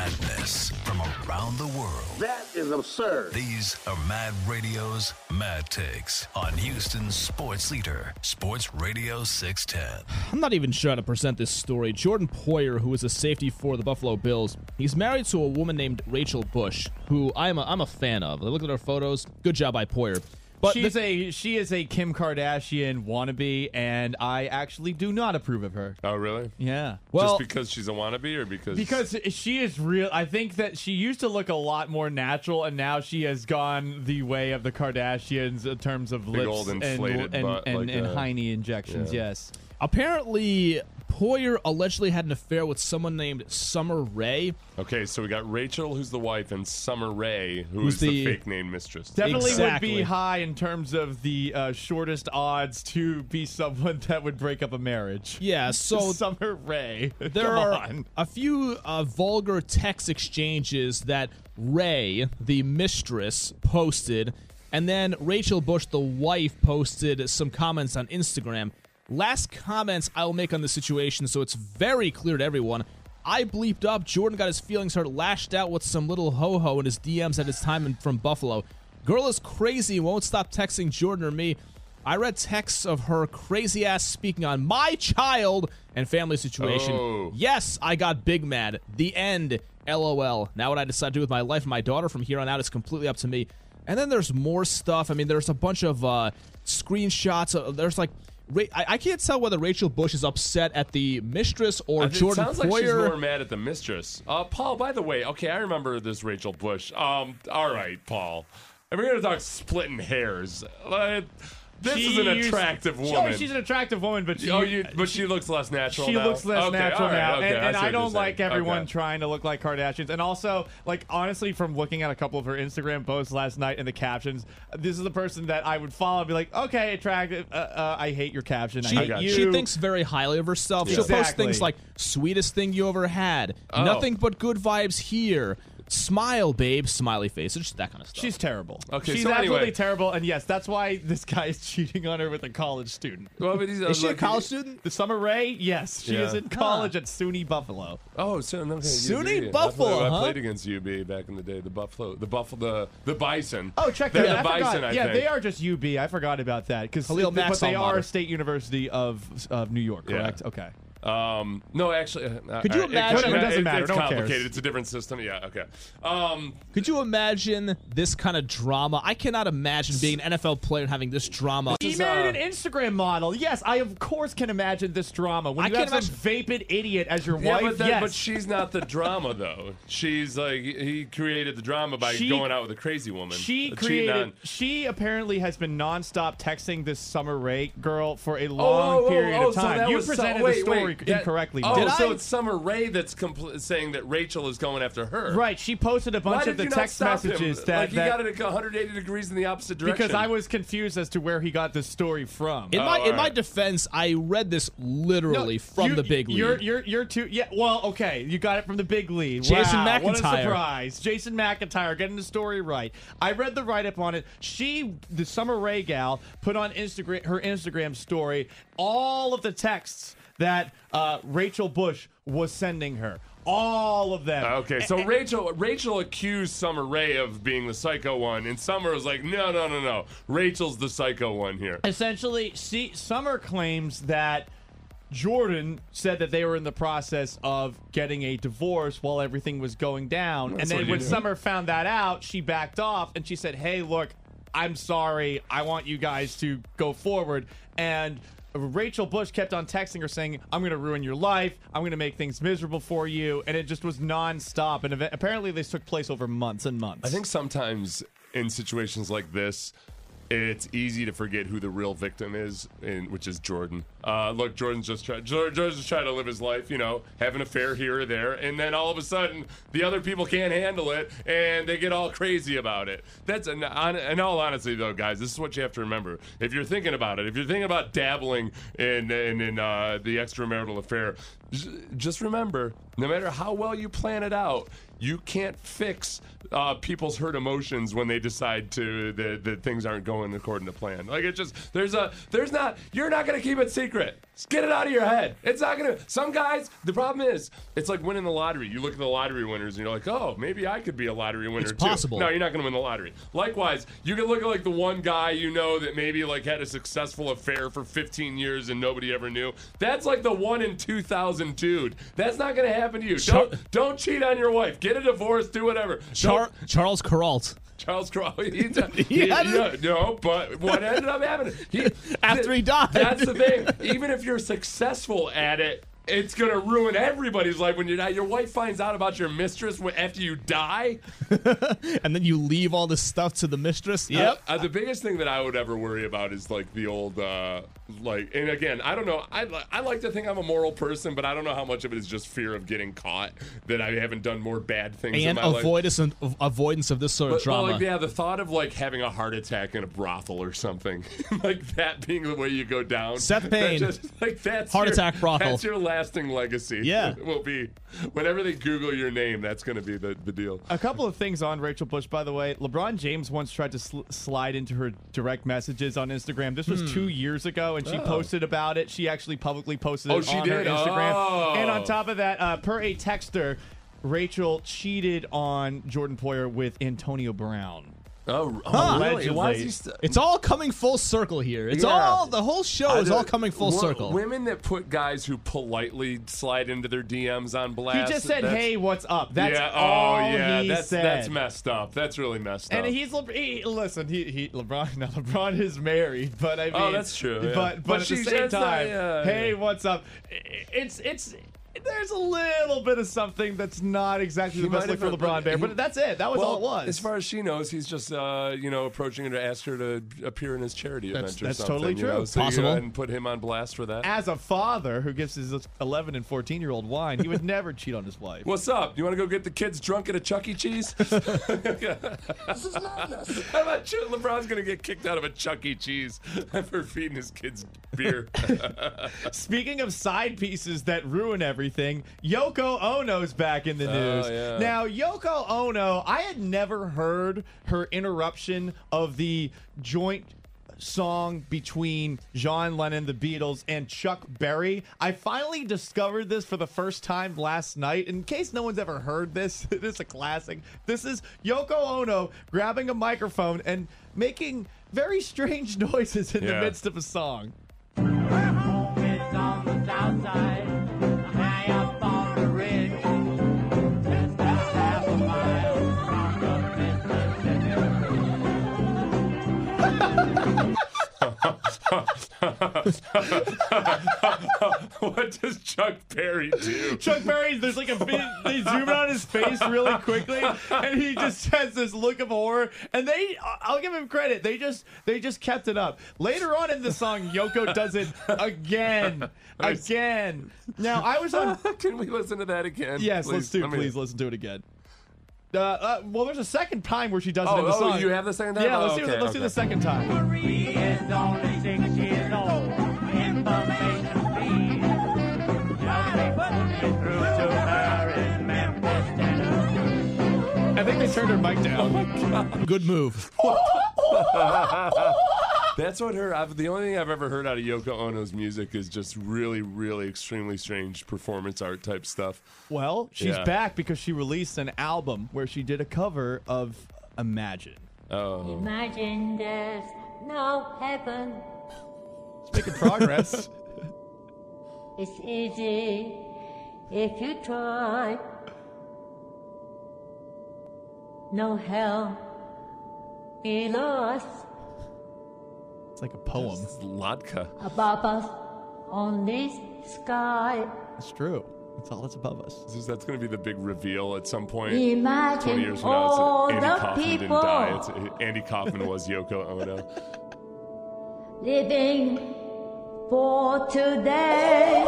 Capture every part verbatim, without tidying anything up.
madness from around the world. That is absurd. These are Mad Radio's Mad Takes on Houston's sports leader, Sports Radio six ten. I'm not even sure how to present this story. Jordan Poyer, who is a safety for the Buffalo Bills, he's married to a woman named Rachel Bush, who I'm a, I'm a fan of. I looked at her photos. Good job by Poyer. But She's the, a she is a Kim Kardashian wannabe, and I actually do not approve of her. Oh, really? Yeah. well, Just because she's a wannabe, or because Because she is real. I think that she used to look a lot more natural, and now she has gone the way of the Kardashians in terms of Big lips old and inflated and, butt and, like and that. hiney injections. Yeah. Yes. apparently, Poyer allegedly had an affair with someone named Summer Rae. Okay, so we got Rachel, who's the wife, and Summer Rae, who's, Who's the, the- fake name mistress. Definitely Exactly. would be high in terms of the uh, shortest odds to be someone that would break up a marriage. Yeah, so Summer Rae. there Come are on. a few uh, vulgar text exchanges that Ray, the mistress, posted, and then Rachel Bush, the wife, posted some comments on Instagram. Last comments I will make on the situation, so it's very clear to everyone. I bleeped up. Jordan got his feelings hurt, lashed out with some little ho-ho in his D Ms at his time in, from Buffalo. Girl is crazy, won't stop texting Jordan or me. I read texts of her crazy ass speaking on my child and family situation. Oh. Yes, I got big mad. The end. LOL. Now what I decide to do with my life and my daughter from here on out is completely up to me. And then there's more stuff. I mean, there's a bunch of uh, screenshots. Of, there's like, Ra- I, I can't tell whether Rachel Bush is upset at the mistress or I think Jordan it sounds like she's Poyer. more mad at the mistress. Uh, Paul, by the way, okay, I remember this Rachel Bush. Um, all right, Paul. And we're going to talk splitting hairs. Uh, this She is an used- attractive Oh, woman. she's an attractive woman, but she, oh, you, but she looks less natural She now? looks less Okay, natural all right, now, okay, and, and see I what don't you're like saying. everyone Okay. trying to look like Kardashians. And also, like honestly, from looking at a couple of her Instagram posts last night and the captions, this is the person that I would follow and be like, okay, attractive. Uh, uh, I hate your caption. She, I hate you. she thinks very highly of herself. She'll post Exactly. things like, sweetest thing you ever had. Oh. Nothing but good vibes here. Smile, babe. Smiley face. It's just that kind of stuff. She's terrible. Okay, she's so absolutely anyway. terrible, and yes, that's why this guy is cheating on her with a college student. Well, but he's, uh, Is she a look, college student? The Summer Rae, yes, she Yeah. is in college at SUNY Buffalo. Oh, so okay, SUNY U B. Buffalo, I, played, huh? I played against U B back in the day. The Buffalo, the Buffalo, the the Bison. Oh, check They're that the out. I Bison. forgot. I yeah, think. they are just U B. I forgot about that because Khalil but Mack's they alma are mater. a state university of of New York, Yeah. correct? Okay. Um, no, actually, uh, Could you all right, imagine- It, Whatever, it doesn't it- matter, It's no one cares. complicated. It's a different system. Yeah. Okay. Um, Could you imagine this kind of drama? I cannot imagine being an N F L player and having this drama. He is, married uh, an Instagram model. Yes, I of course can imagine this drama. When I you can't have some vapid idiot as your yeah, wife, but, that, yes. but she's not the drama though. She's like he created the drama by She- going out with a crazy woman. She Uh, cheating created. on- She apparently has been nonstop texting this Summer Rae girl for a Oh, long oh, oh, period oh, of so time. that you was so- presented wait, the story wait, that- incorrectly. Oh, Did so I? it's Summer Rae that's compl- saying that Rachel is going after her. Right, she posted a Why bunch did of the you not text stop him? messages that, like he that got it at one hundred eighty degrees in the opposite direction. because I was confused as to where he got this story from. In my Oh, in my alright. defense, I read this literally No, from you- the big league. You're you're you're too yeah. Well, okay, you got it from the big league. Jason Wow, what a McIntyre. surprise! Jason McIntyre getting the story right. I read the write up on it. She, the Summer Rae gal, put on Instagram her Instagram story all of the texts that uh, Rachel Bush was sending her. All of them. Okay, so Rachel Rachel accused Summer Rae of being the psycho one, and Summer was like, no, no, no, no. Rachel's the psycho one here. Essentially, see, Summer claims that Jordan said that they were in the process of getting a divorce while everything was going down. That's and then what you when do. Summer found that out, she backed off and she said, hey, look, I'm sorry. I want you guys to go forward. And Rachel Bush kept on texting her saying, I'm going to ruin your life. I'm going to make things miserable for you. And it just was nonstop. And ev- apparently this took place over months and months. I think sometimes in situations like this, it's easy to forget who the real victim is, and which is Jordan. Uh, look, Jordan's just trying. Jordan's just trying to live his life, you know, have an affair here or there, and then all of a sudden, the other people can't handle it, and they get all crazy about it. That's in, in all honesty, though, guys. This is what you have to remember. If you're thinking about it, if you're thinking about dabbling in in, in uh, the extramarital affair, j- just remember, no matter how well you plan it out, you can't fix uh, people's hurt emotions when they decide to that, that things aren't going according to plan. Like it just there's a there's not you're not gonna keep it secret. Just get it out of your head. It's not gonna. Some guys, the problem is, it's like winning the lottery. You look at the lottery winners and you're like, oh, maybe I could be a lottery winner It's too. possible. No, you're not gonna win the lottery. Likewise, you can look at like the one guy you know that maybe like had a successful affair for fifteen years and nobody ever knew. That's like the one in two thousand dude. That's not gonna happen to you. Char- don't don't cheat on your wife. Get a divorce. Do whatever. Char- Don't- Charles Kuralt. Charles Crawley. He, he, He had yeah, no, but what ended up happening? He, After he died. That's the thing. Even if you're successful at it, it's gonna ruin everybody's life when you die. Your wife finds out about your mistress after you die. And then you leave all this stuff to the mistress. Yep. Uh, uh, the biggest thing that I would ever worry about is like the old, uh, like, and again, I don't know. I li- I like to think I'm a moral person, but I don't know how much of it is just fear of getting caught that I haven't done more bad things in And my life. avoidance of, avoidance of this sort of But, but, drama. like, yeah, the thought of like having a heart attack in a brothel or something, like that being the way you go down. Seth that Payne. just, like that's Heart your, attack brothel. That's your lasting legacy. Yeah. will be whenever they Google your name, that's going to be the, the deal. A couple of things on Rachel Bush, by the way. LeBron James once tried to sl- slide into her direct messages on Instagram. This was two years ago, and she Oh. posted about it. She actually publicly posted Oh, it she on her did? Instagram. Oh. And on top of that, uh, per a texter, Rachel cheated on Jordan Poyer with Antonio Brown. Oh, Huh. really? Why is he Allegedly. st- It's all coming full circle here. It's Yeah. all the whole show is I all don't- coming full wo- circle. Women that put guys who politely slide into their D Ms on He blast. just said, that's- "Hey, what's up?" That's yeah, all oh yeah, he that's said. that's messed up. That's really messed up. And he's Le- he, listen, he, he LeBron. Now LeBron is married, but I mean, Oh, that's true, yeah. But but, But at the she same says that, time, yeah, hey, yeah. what's up? It's it's. There's a little bit of something that's not exactly He the best might look for have- LeBron Bear, he- but that's it. That was well, all it was. As far as she knows, he's just uh, you know approaching her to ask her to appear in his charity That's- event or that's something. totally you true. know? So you Possible. go ahead and put him on blast for that. As a father who gives his eleven and fourteen year old wine, he would never cheat on his wife. What's up? You want to go get the kids drunk at a Chuck E. Cheese? This is madness. How about Ch- LeBron's gonna get kicked out of a Chuck E. Cheese for feeding his kids beer? Speaking of side pieces that ruin everything, Yoko Ono's back in the news. Oh, yeah. Now, Yoko Ono, I had never heard her interruption of the joint song between John Lennon, the Beatles, and Chuck Berry. I finally discovered this for the first time last night. In case no one's ever heard this, it is a classic. This is Yoko Ono grabbing a microphone and making very strange noises in the Yeah. midst of a song. It's on the south side, high up on the ridge, just a half a mile from the Mississippi. What does Chuck Berry do? Chuck Berry, there's like a bit, they zoom in on his face really quickly, and he just has this look of horror. And they, I'll give him credit, they just, they just kept it up. Later on in the song, Yoko does it again, again. Now I was on. Can we listen to that again? Yes, please? let's do. Let me- Please listen to it again. Uh, uh, well, there's a second time where she does it Oh, in the oh, song. you have the second time? Yeah, let's Oh, do. okay, Let's do okay. the second time. Marie is only six years old. Information feed. Johnny put it through to her in Memphis, Tennessee. I think they turned her mic Oh down. Good move. That's what her. I've, the only thing I've ever heard out of Yoko Ono's music is just really, really extremely strange performance art type stuff. Well, she's Yeah. back because she released an album where she did a cover of Imagine. Oh, Imagine there's no heaven. It's making progress. It's easy if you try. No hell below us, It's like a poem. Ladka. above us, on this sky. It's true. That's all that's above us. This is- That's going to be the big reveal at some point. twenty Imagine years from now, all it's Andy the Kaufman didn't people die. It's, Andy Kaufman was Yoko Ono. living for today.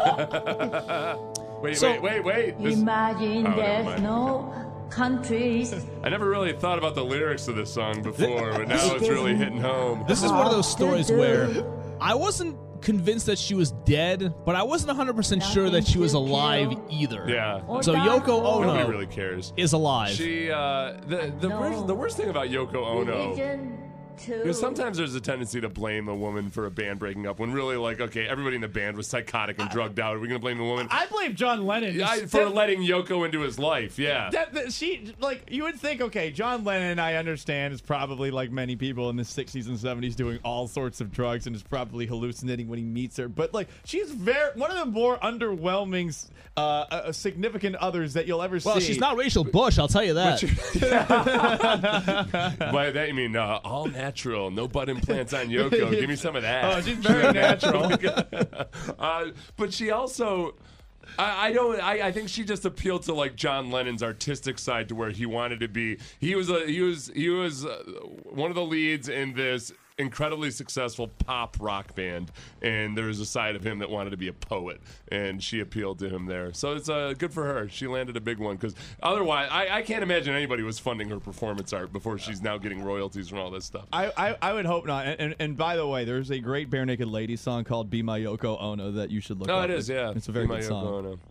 Wait, So- wait, wait, wait. This, Imagine Oh, never there's mind. no countries. I never really thought about the lyrics of this song before, but now it's really hitting home. This is one of those stories where I wasn't convinced that she was dead, but I wasn't one hundred percent sure that she was alive either. Yeah. So Yoko Nobody Ono really cares. is alive. She, uh, the the know. worst, the worst thing about Yoko Ono Religion too. Because sometimes there's a tendency to blame a woman for a band breaking up when really, like, okay, everybody in the band was psychotic and drugged out. Are we going to blame the woman? I blame John Lennon Yeah, I- for letting Yoko into his life, yeah. That, that she like you would think, okay, John Lennon, I understand, is probably like many people in the sixties and seventies doing all sorts of drugs and is probably hallucinating when he meets her. But like she's very one of the more underwhelming uh, uh, significant others that you'll ever see. Well, she's not Rachel Bush, I'll tell you that. By that you mean uh, all natural, no butt implants on Yoko. Give me some of that. Oh, she's very natural. uh, but she also. I, I don't. I, I think she just appealed to like John Lennon's artistic side to where he wanted to be. He was a. He was. He was uh, one of the leads in this incredibly successful pop rock band, and there was a side of him that wanted to be a poet, and she appealed to him there. So it's uh, good for her. She landed a big one because otherwise, I, I can't imagine anybody was funding her performance art before she's now getting royalties from all this stuff. I, I, I would hope not. And, and and by the way, there's a great Bare Naked Ladies song called "Be My Yoko Ono" that you should look No, up. it is. Yeah, it's a very Be My good Yoko song. Ono.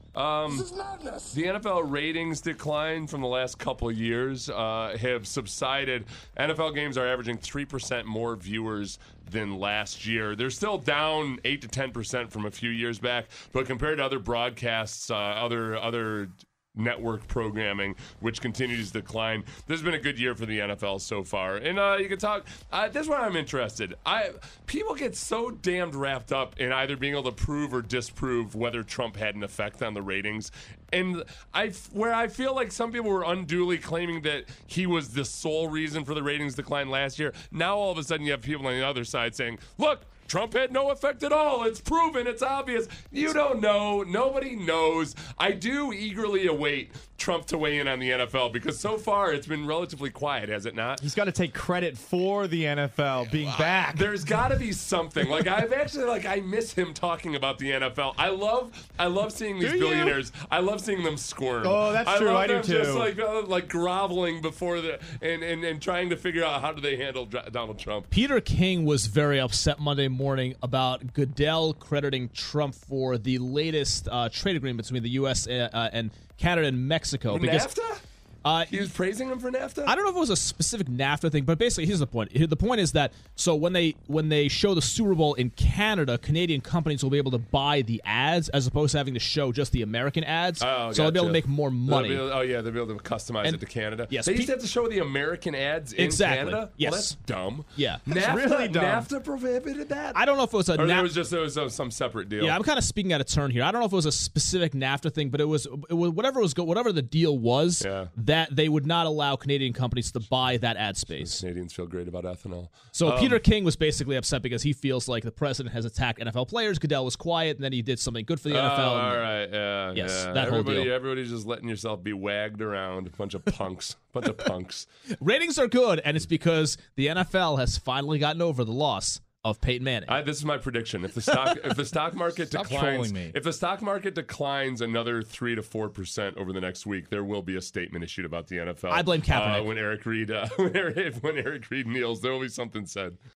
Um, this is madness. The N F L ratings decline from the last couple of years uh, have subsided. N F L games are averaging three percent more viewers than last year. They're still down eight to ten percent from a few years back, but compared to other broadcasts, uh, other other network programming, which continues to decline, this has been a good year for the N F L so far. And uh, you can talk. Uh, this is where I'm interested. I people get so damned wrapped up in either being able to prove or disprove whether Trump had an effect on the ratings. And I, where I feel like some people were unduly claiming that he was the sole reason for the ratings decline last year. Now all of a sudden you have people on the other side saying, "Look, Trump had no effect at all. It's proven. It's obvious." You don't know. Nobody knows. I do eagerly await Trump to weigh in on the N F L because so far it's been relatively quiet, has it not? He's got to take credit for the N F L being back. There's got to be something. Like I've actually like I miss him talking about the N F L. I love I love seeing these Do you? billionaires. I love seeing them squirm. Oh, that's I true. love I do them Just too. like uh, like groveling before the and, and and trying to figure out how do they handle Dr- Donald Trump. Peter King was very upset Monday morning about Goodell crediting Trump for the latest uh, trade agreement between the U S and, uh, and Canada and Mexico. Because, NAFTA? Uh, He was praising him for NAFTA? I don't know if it was a specific NAFTA thing, but basically, here's the point. Here- The point is that so when they when they show the Super Bowl in Canada, Canadian companies will be able to buy the ads as opposed to having to show just the American ads. Oh, so they'll be able gotcha. to make more money. They'll be able- oh, yeah, they'll be able to customize And- it to Canada. yes, They used Pe- to have to show the American ads in Exactly. Canada? Yes. Well, that's dumb. Yeah. NAFTA, really dumb. NAFTA prohibited that? I don't know if it was a or there NAFTA. was just it was uh, some separate deal. Yeah, I'm kind of speaking out of turn here. I don't know if it was a specific NAFTA thing, but it was, it was whatever was go, whatever the deal was. Yeah. That they would not allow Canadian companies to buy that ad space. Canadians feel great about ethanol. So Um, Peter King was basically upset because he feels like the president has attacked N F L players. Goodell was quiet, and then he did something good for the Oh, N F L. all right, yeah, Yes, yeah. that whole everybody, deal. Everybody's just letting yourself be wagged around. Bunch of punks. Bunch of punks. Ratings are good, and it's because the N F L has finally gotten over the loss of Peyton Manning. I, this is my prediction. If the stock if the stock market Stop declines, trolling me. if the stock market declines another three to four percent over the next week, there will be a statement issued about the N F L. I blame Kaepernick. Uh, when Eric Reed uh, when, Eric, when Eric Reed kneels, there will be something said.